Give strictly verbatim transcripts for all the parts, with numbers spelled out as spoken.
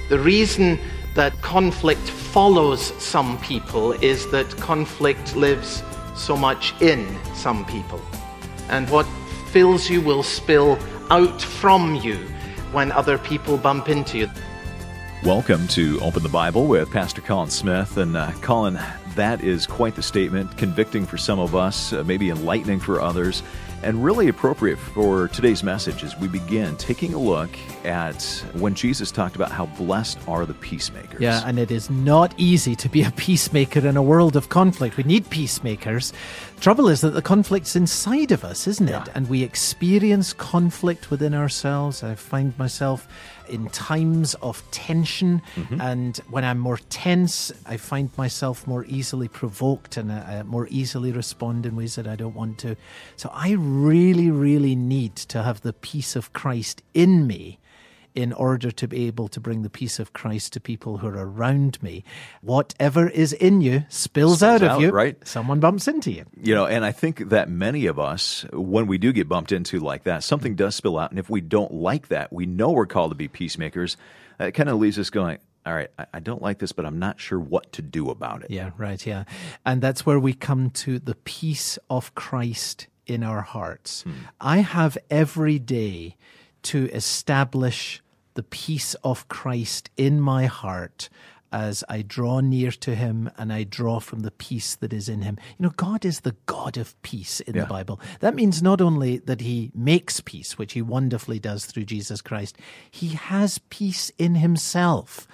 The reason that conflict follows some people is that conflict lives so much in some people. And what fills you will spill out from you when other people bump into you. Welcome to Open the Bible with Pastor Colin Smith. And uh, Colin, that is quite the statement, convicting for some of us, uh, maybe enlightening for others, and really appropriate for today's message as we begin taking a look at when Jesus talked about how blessed are the peacemakers. Yeah, and it is not easy to be a peacemaker in a world of conflict. We need peacemakers. Trouble is that the conflict's inside of us, isn't it? Yeah. And we experience conflict within ourselves. I find myself in times of tension, mm-hmm. and when I'm more tense, I find myself more easily provoked and I, I more easily respond in ways that I don't want to. So I really, really need to have the peace of Christ in me in order to be able to bring the peace of Christ to people who are around me. Whatever is in you spills, spills out of out, you. Right? Someone bumps into you. You know, and I think that many of us, when we do get bumped into like that, something does spill out. And if we don't like that, we know we're called to be peacemakers. It kind of leaves us going, all right, I don't like this, but I'm not sure what to do about it. Yeah, right, yeah. And that's where we come to the peace of Christ in our hearts. Hmm. I have every day to establish the peace of Christ in my heart as I draw near to him and I draw from the peace that is in him. You know, God is the God of peace in yeah. the Bible. That means not only that he makes peace, which he wonderfully does through Jesus Christ, he has peace in himself.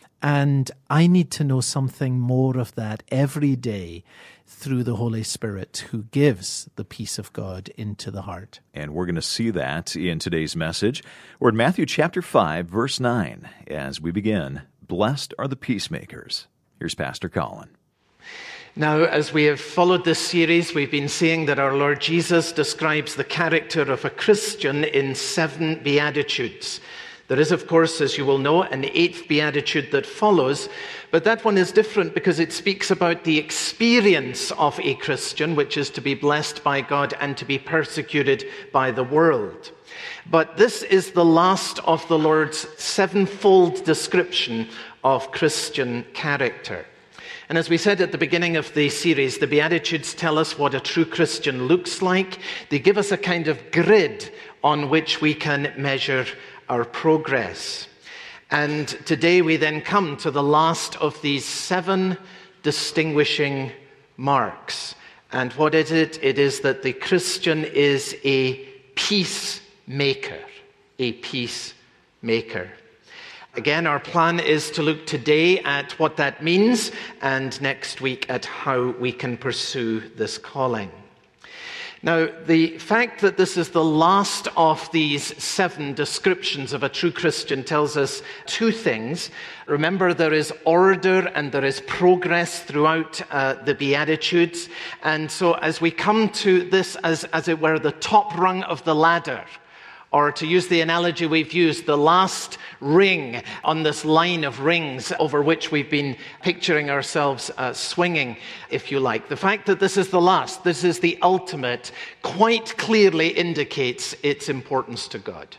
And I need to know something more of that every day through the Holy Spirit who gives the peace of God into the heart. And we're going to see that in today's message. We're in Matthew chapter five, verse nine, as we begin. Blessed are the peacemakers. Here's Pastor Colin. Now, as we have followed this series, we've been seeing that our Lord Jesus describes the character of a Christian in seven Beatitudes. There is, of course, as you will know, an eighth beatitude that follows, but that one is different because it speaks about the experience of a Christian, which is to be blessed by God and to be persecuted by the world. But this is the last of the Lord's sevenfold description of Christian character. And as we said at the beginning of the series, the Beatitudes tell us what a true Christian looks like. They give us a kind of grid on which we can measure our progress. And today we then come to the last of these seven distinguishing marks. And what is it? It is that the Christian is a peacemaker. A peacemaker. Again, our plan is to look today at what that means and next week at how we can pursue this calling. Now, the fact that this is the last of these seven descriptions of a true Christian tells us two things. Remember, there is order and there is progress throughout uh, the Beatitudes. And so as we come to this as, as it were, the top rung of the ladder, or to use the analogy we've used, the last ring on this line of rings over which we've been picturing ourselves uh, swinging, if you like. The fact that this is the last, this is the ultimate, quite clearly indicates its importance to God.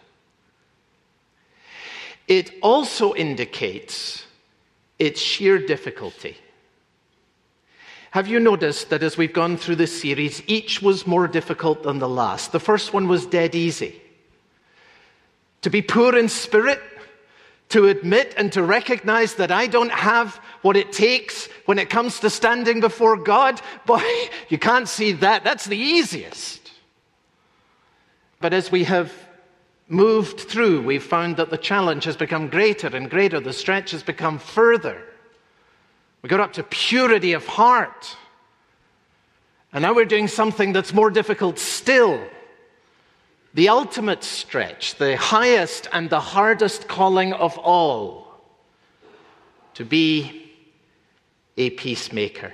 It also indicates its sheer difficulty. Have you noticed that as we've gone through this series, each was more difficult than the last? The first one was dead easy. To be poor in spirit, to admit and to recognize that I don't have what it takes when it comes to standing before God. Boy, you can't see that. That's the easiest. But as we have moved through, we've found that the challenge has become greater and greater. The stretch has become further. We got up to purity of heart. And now we're doing something that's more difficult still. The ultimate stretch, the highest and the hardest calling of all, to be a peacemaker.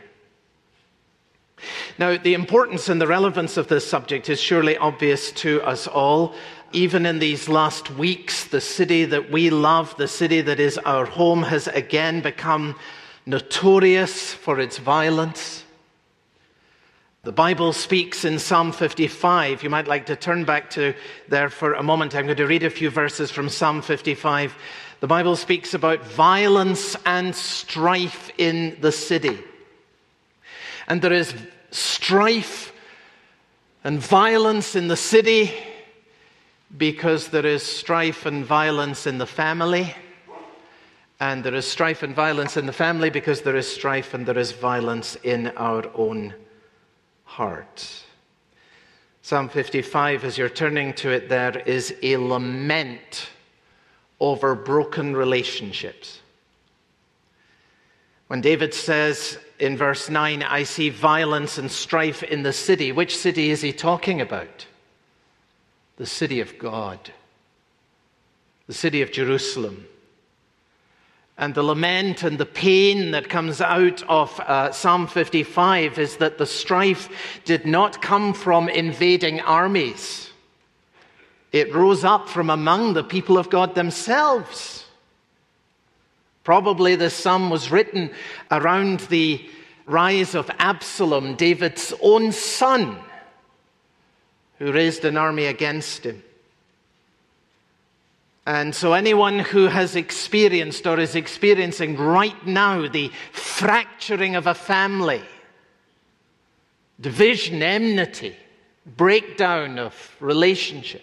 Now, the importance and the relevance of this subject is surely obvious to us all. Even in these last weeks, the city that we love, the city that is our home, has again become notorious for its violence. The Bible speaks in Psalm fifty-five. You might like to turn back to there for a moment. I'm going to read a few verses from Psalm fifty-five. The Bible speaks about violence and strife in the city. And there is strife and violence in the city because there is strife and violence in the family. And there is strife and violence in the family because there is strife and there is violence in our own heart. Psalm fifty-five, as you're turning to it there, is a lament over broken relationships. When David says in verse nine, I see violence and strife in the city, which city is he talking about? The city of God, the city of Jerusalem. And the lament and the pain that comes out of uh, Psalm fifty-five is that the strife did not come from invading armies. It rose up from among the people of God themselves. Probably this psalm was written around the rise of Absalom, David's own son, who raised an army against him. And so anyone who has experienced or is experiencing right now the fracturing of a family, division, enmity, breakdown of relationship,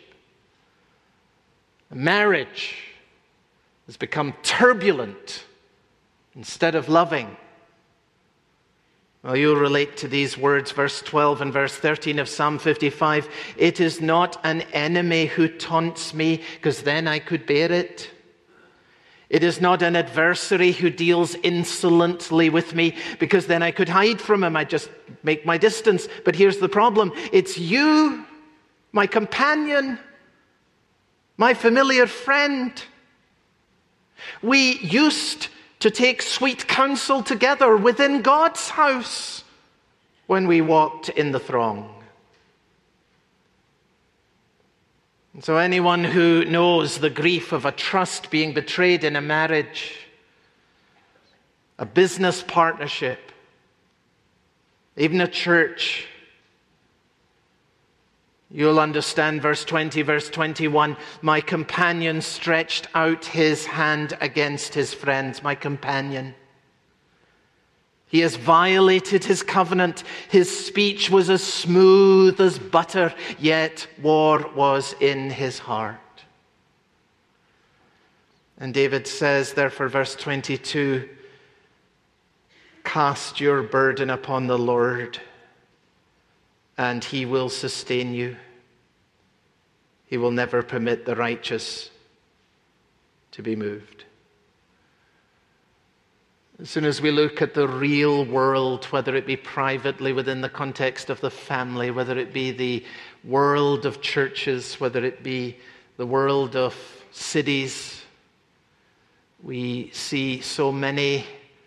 marriage has become turbulent instead of loving. Well, you'll relate to these words, verse twelve and verse thirteen of Psalm fifty-five. It is not an enemy who taunts me, because then I could bear it. It is not an adversary who deals insolently with me, because then I could hide from him. I just make my distance. But here's the problem. It's you, my companion, my familiar friend. We used to take sweet counsel together within God's house when we walked in the throng. And so anyone who knows the grief of a trust being betrayed in a marriage, a business partnership, even a church, you'll understand verse twenty, verse twenty-one. My companion stretched out his hand against his friends. My companion. He has violated his covenant. His speech was as smooth as butter, yet war was in his heart. And David says, therefore, verse twenty-two, cast your burden upon the Lord, and he will sustain you. He will never permit the righteous to be moved. As soon as we look at the real world, whether it be privately within the context of the family, whether it be the world of churches, whether it be the world of cities, we see so many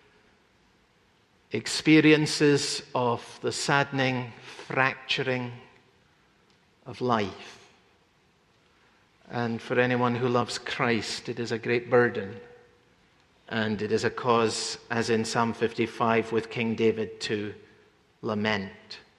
experiences of the saddening fracturing of life. And for anyone who loves Christ, it is a great burden. And it is a cause, as in Psalm fifty-five with King David, to lament.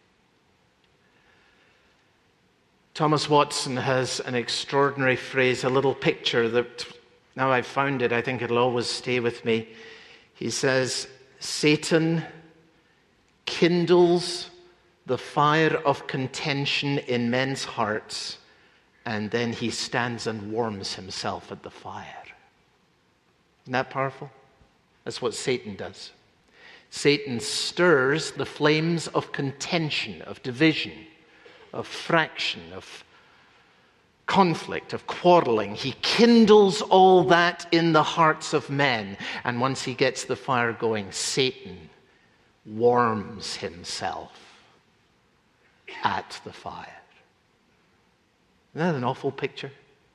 Thomas Watson has an extraordinary phrase, a little picture that, now I've found it, I think it'll always stay with me. He says, Satan kindles the fire of contention in men's hearts, and then he stands and warms himself at the fire. Isn't that powerful? That's what Satan does. Satan stirs the flames of contention, of division, of fraction, of conflict, of quarreling. He kindles all that in the hearts of men. And once he gets the fire going, Satan warms himself at the fire. Isn't that an awful picture?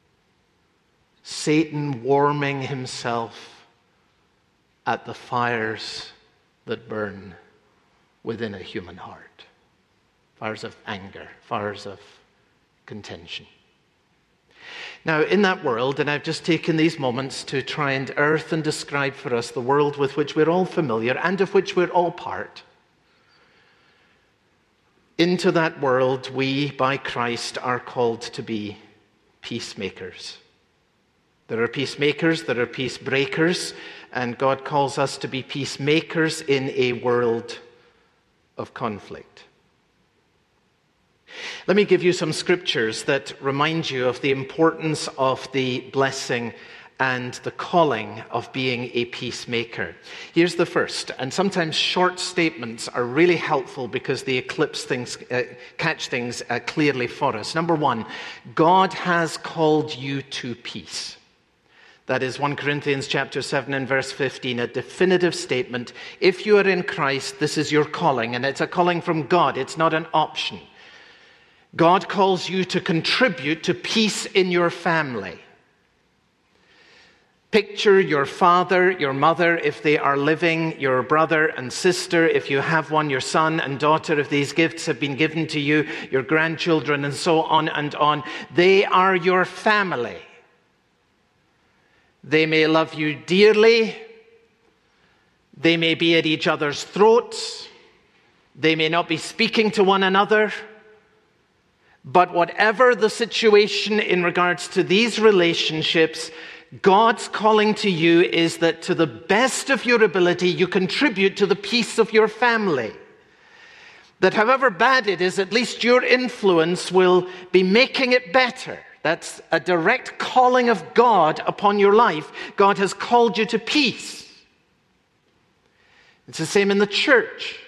Satan warming himself at the fires that burn within a human heart. Fires of anger, fires of contention. Now, in that world, and I've just taken these moments to try and earth and describe for us the world with which we're all familiar and of which we're all part. Into that world, we, by Christ, are called to be peacemakers. There are peacemakers, there are peace breakers, and God calls us to be peacemakers in a world of conflict. Let me give you some scriptures that remind you of the importance of the blessing and the calling of being a peacemaker. Here's the first, and sometimes short statements are really helpful because they eclipse things, uh, catch things uh, clearly for us. Number one, God has called you to peace. That is First Corinthians chapter seven and verse fifteen, a definitive statement. If you are in Christ, this is your calling, and it's a calling from God. It's not an option. God calls you to contribute to peace in your family. Picture your father, your mother, if they are living, your brother and sister, if you have one, your son and daughter, if these gifts have been given to you, your grandchildren, and so on and on. They are your family. They may love you dearly. They may be at each other's throats. They may not be speaking to one another. But whatever the situation in regards to these relationships, God's calling to you is that to the best of your ability, you contribute to the peace of your family. That however bad it is, at least your influence will be making it better. That's a direct calling of God upon your life. God has called you to peace. It's the same in the church.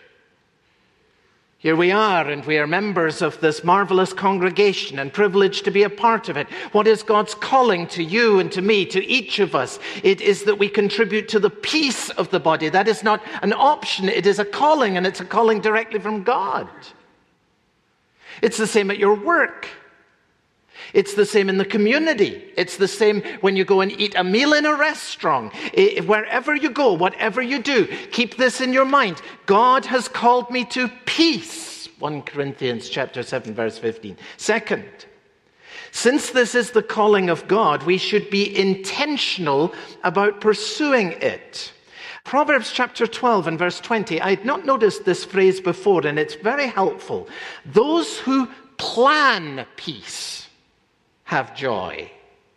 Here we are, and we are members of this marvelous congregation and privileged to be a part of it. What is God's calling to you and to me, to each of us? It is that we contribute to the peace of the body. That is not an option. It is a calling, and it's a calling directly from God. It's the same at your work. It's the same in the community. It's the same when you go and eat a meal in a restaurant. Wherever you go, whatever you do, keep this in your mind. God has called me to peace. First Corinthians chapter seven, verse fifteen. Second, since this is the calling of God, we should be intentional about pursuing it. Proverbs chapter twelve and verse twenty. I had not noticed this phrase before, and it's very helpful. Those who plan peace have joy.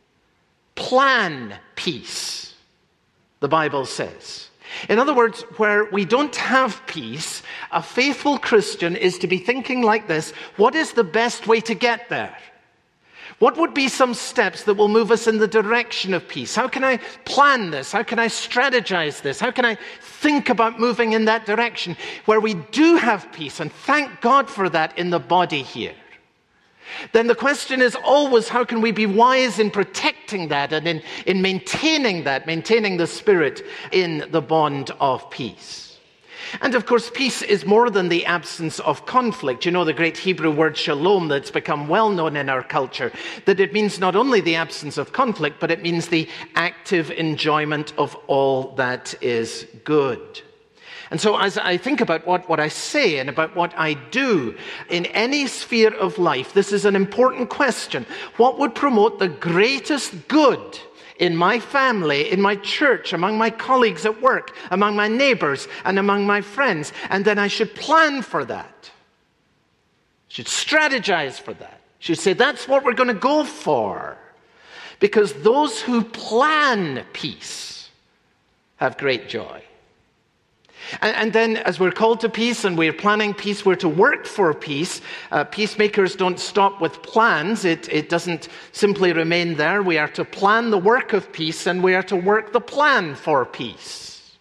Plan peace, the Bible says. In other words, where we don't have peace, a faithful Christian is to be thinking like this: what is the best way to get there? What would be some steps that will move us in the direction of peace? How can I plan this? How can I strategize this? How can I think about moving in that direction where we do have peace? And thank God for that in the body here. Then the question is always, how can we be wise in protecting that and in, in maintaining that, maintaining the spirit in the bond of peace? And of course, peace is more than the absence of conflict. You know the great Hebrew word shalom that's become well known in our culture, that it means not only the absence of conflict, but it means the active enjoyment of all that is good. And so as I think about what, what I say and about what I do in any sphere of life, this is an important question. What would promote the greatest good in my family, in my church, among my colleagues at work, among my neighbors, and among my friends? And then I should plan for that. Should strategize for that. Should say, that's what we're going to go for. Because those who plan peace have great joy. And, and then as we're called to peace and we're planning peace, we're to work for peace. Uh, peacemakers don't stop with plans. It, it doesn't simply remain there. We are to plan the work of peace, and we are to work the plan for peace.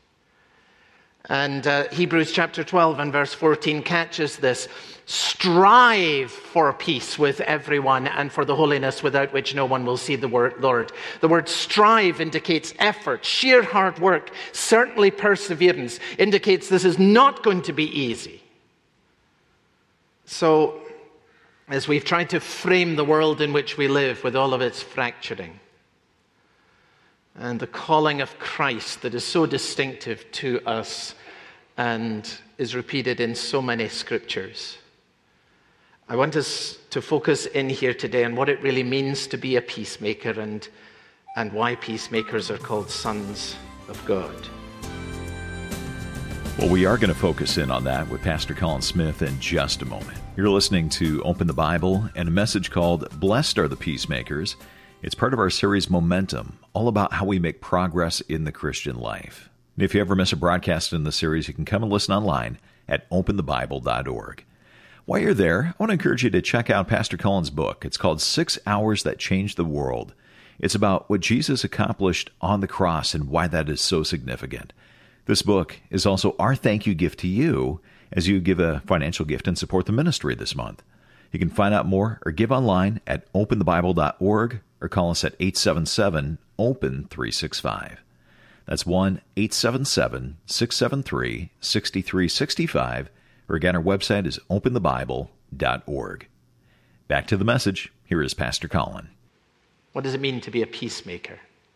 And uh, Hebrews chapter twelve and verse fourteen catches this. Strive for peace with everyone and for the holiness without which no one will see the word Lord. The word strive indicates effort, sheer hard work, certainly perseverance, indicates this is not going to be easy. So, as we've tried to frame the world in which we live with all of its fracturing and the calling of Christ that is so distinctive to us and is repeated in so many scriptures, I want us to focus in here today on what it really means to be a peacemaker and, and why peacemakers are called sons of God. Well, we are going to focus in on that with Pastor Colin Smith in just a moment. You're listening to Open the Bible and a message called Blessed Are the Peacemakers. It's part of our series Momentum, all about how we make progress in the Christian life. And if you ever miss a broadcast in the series, you can come and listen online at open the bible dot org. While you're there, I want to encourage you to check out Pastor Colin's book. It's called Six Hours That Changed the World. It's about what Jesus accomplished on the cross and why that is so significant. This book is also our thank you gift to you as you give a financial gift and support the ministry this month. You can find out more or give online at open the bible dot org or call us at eight seven seven, open three six five. That's one eight seven seven, six seven three, six three six five, or again, our website is open the bible dot org. Back to the message. Here is Pastor Colin. What does it mean to be a peacemaker?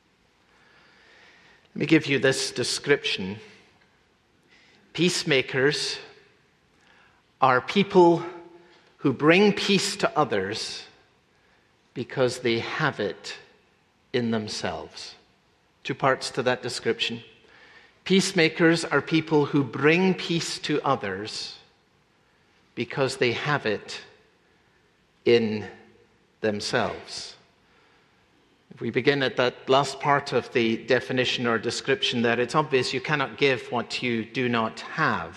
Let me give you this description. Peacemakers are people who bring peace to others because they have it in themselves. Two parts to that description. Peacemakers are people who bring peace to others because they have it in themselves. If we begin at that last part of the definition or description there, it's obvious you cannot give what you do not have.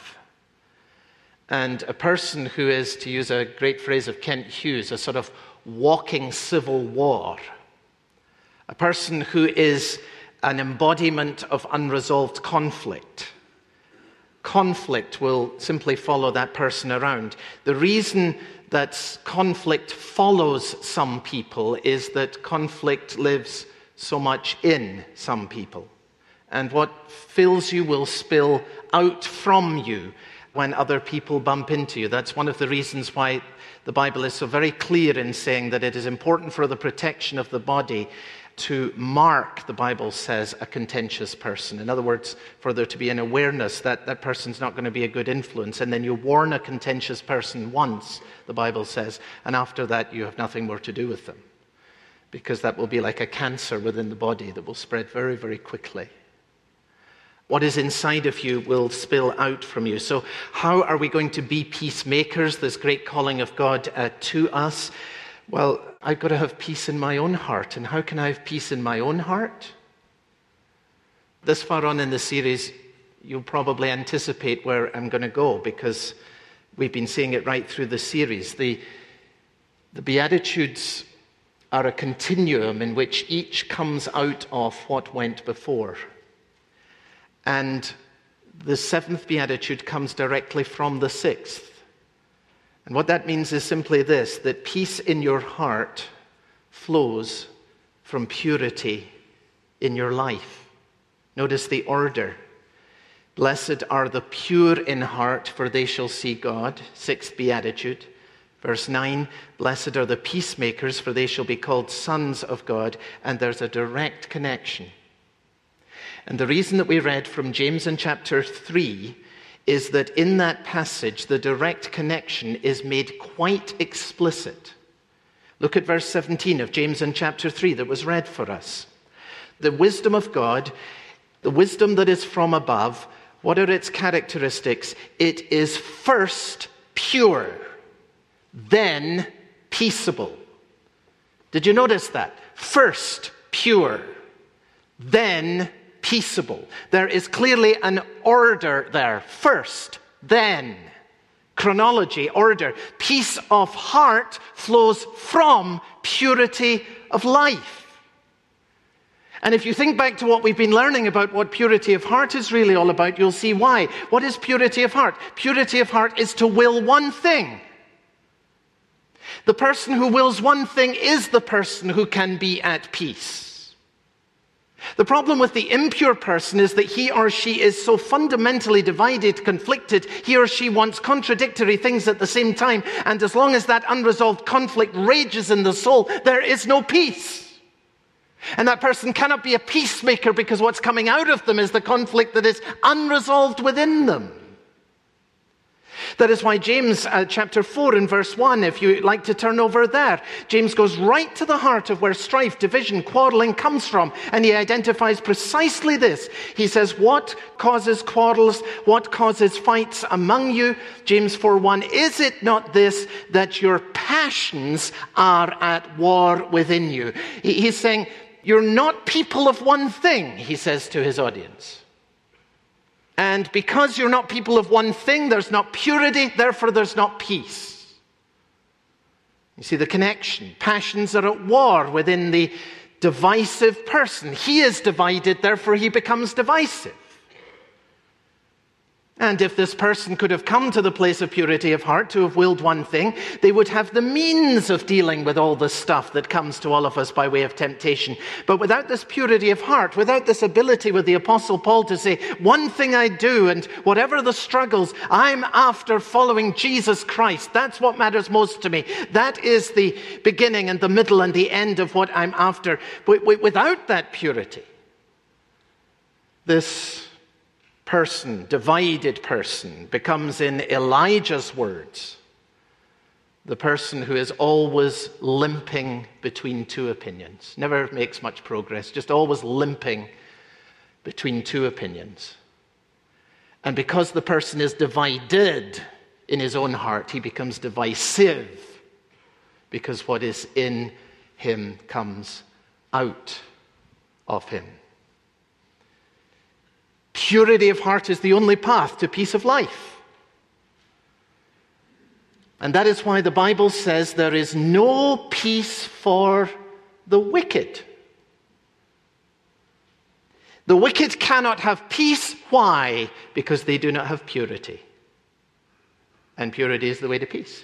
And a person who is, to use a great phrase of Kent Hughes, a sort of walking civil war, a person who is an embodiment of unresolved conflict. Conflict will simply follow that person around. The reason that conflict follows some people is that conflict lives so much in some people. And what fills you will spill out from you when other people bump into you. That's one of the reasons why the Bible is so very clear in saying that it is important for the protection of the body to mark, the Bible says, a contentious person. In other words, for there to be an awareness that that person's not going to be a good influence. And then you warn a contentious person once, the Bible says, and after that you have nothing more to do with them. Because that will be like a cancer within the body that will spread very, very quickly. What is inside of you will spill out from you. So how are we going to be peacemakers, this great calling of God uh, to us? Well, I've got to have peace in my own heart. And how can I have peace in my own heart? This far on in the series, you'll probably anticipate where I'm going to go because we've been seeing it right through the series. The, the Beatitudes are a continuum in which each comes out of what went before. And the seventh Beatitude comes directly from the sixth. And what that means is simply this, that peace in your heart flows from purity in your life. Notice the order. Blessed are the pure in heart, for they shall see God. Sixth Beatitude. Verse nine, blessed are the peacemakers, for they shall be called sons of God. And there's a direct connection. And the reason that we read from James in chapter three is that in that passage, the direct connection is made quite explicit. Look at verse seventeen of James in chapter three that was read for us. The wisdom of God, the wisdom that is from above, what are its characteristics? It is first pure, then peaceable. Did you notice that? First pure, then peaceable. There is clearly an order there. First, then. Chronology, order. Peace of heart flows from purity of life. And if you think back to what we've been learning about what purity of heart is really all about, you'll see why. What is purity of heart? Purity of heart is to will one thing. The person who wills one thing is the person who can be at peace. The problem with the impure person is that he or she is so fundamentally divided, conflicted, he or she wants contradictory things at the same time, and as long as that unresolved conflict rages in the soul, there is no peace. And that person cannot be a peacemaker because what's coming out of them is the conflict that is unresolved within them. That is why James uh, chapter four and verse one, if you like to turn over there, James goes right to the heart of where strife, division, quarreling comes from, and he identifies precisely this. He says, what causes quarrels, what causes fights among you? James four one, is it not this, that your passions are at war within you? He, he's saying, you're not people of one thing, he says to his audience. And because you're not people of one thing, there's not purity, therefore there's not peace. You see the connection. Passions are at war within the divisive person. He is divided, therefore he becomes divisive. And if this person could have come to the place of purity of heart to have willed one thing, they would have the means of dealing with all the stuff that comes to all of us by way of temptation. But without this purity of heart, without this ability with the Apostle Paul to say, one thing I do, and whatever the struggles, I'm after following Jesus Christ. That's what matters most to me. That is the beginning and the middle and the end of what I'm after. But without that purity, this person, divided person, becomes, in Elijah's words, the person who is always limping between two opinions. Never makes much progress, just always limping between two opinions. And because the person is divided in his own heart, he becomes divisive, because what is in him comes out of him. Purity of heart is the only path to peace of life. And that is why the Bible says there is no peace for the wicked. The wicked cannot have peace. Why? Because they do not have purity. And purity is the way to peace.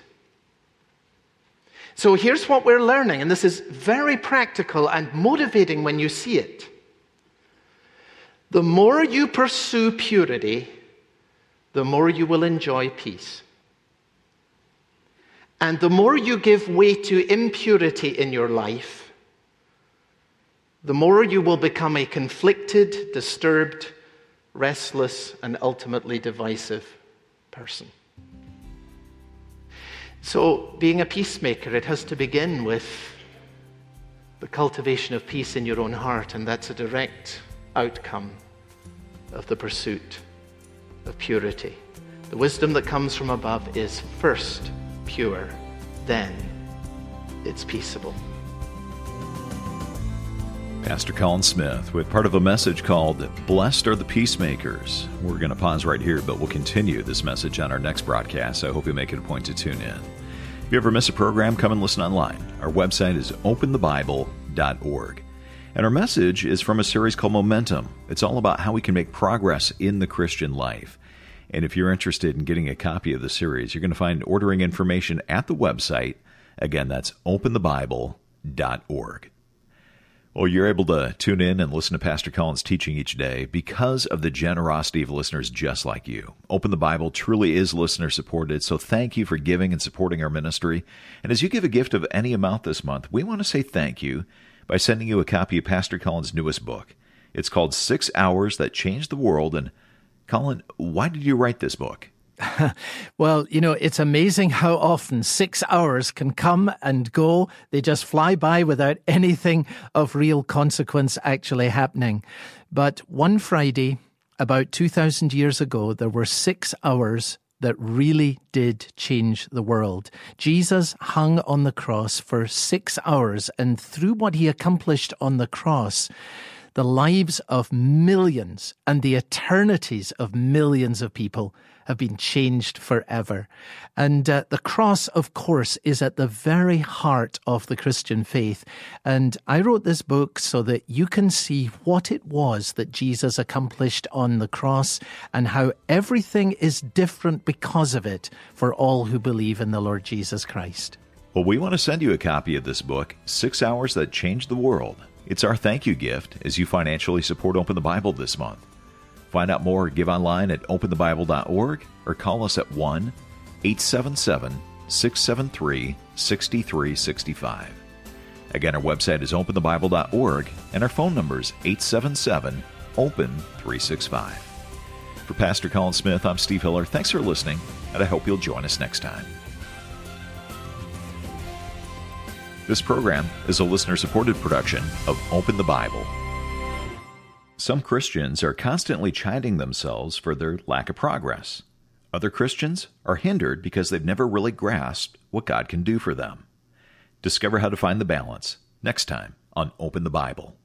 So here's what we're learning, and this is very practical and motivating when you see it. The more you pursue purity, the more you will enjoy peace. And the more you give way to impurity in your life, the more you will become a conflicted, disturbed, restless, and ultimately divisive person. So, being a peacemaker, it has to begin with the cultivation of peace in your own heart, and that's a direct outcome of the pursuit of purity. The wisdom that comes from above is first pure, then it's peaceable. Pastor Colin Smith with part of a message called Blessed Are the Peacemakers. We're going to pause right here, but we'll continue this message on our next broadcast. So I hope you make it a point to tune in. If you ever miss a program, come and listen online. Our website is open the bible dot org. And our message is from a series called Momentum. It's all about how we can make progress in the Christian life. And if you're interested in getting a copy of the series, you're going to find ordering information at the website. Again, that's open the bible dot org. Well, you're able to tune in and listen to Pastor Colin's teaching each day because of the generosity of listeners just like you. Open the Bible truly is listener-supported, so thank you for giving and supporting our ministry. And as you give a gift of any amount this month, we want to say thank you by sending you a copy of Pastor Colin's newest book. It's called Six Hours That Changed the World. And Colin, why did you write this book? Well, you know, it's amazing how often six hours can come and go. They just fly by without anything of real consequence actually happening. But one Friday, about two thousand years ago, there were six hours that really did change the world. Jesus hung on the cross for six hours, and through what he accomplished on the cross, the lives of millions and the eternities of millions of people have been changed forever. And uh, the cross, of course, is at the very heart of the Christian faith. And I wrote this book so that you can see what it was that Jesus accomplished on the cross and how everything is different because of it for all who believe in the Lord Jesus Christ. Well, we want to send you a copy of this book, Six Hours That Changed the World. It's our thank you gift as you financially support Open the Bible this month. Find out more, give online at open the bible dot org or call us at one eight seven seven, six seven three, six three six five. Again, our website is open the bible dot org and our phone number is eight seven seven, open three six five. For Pastor Colin Smith, I'm Steve Hiller. Thanks for listening, and I hope you'll join us next time. This program is a listener-supported production of Open the Bible. Some Christians are constantly chiding themselves for their lack of progress. Other Christians are hindered because they've never really grasped what God can do for them. Discover how to find the balance next time on Open the Bible.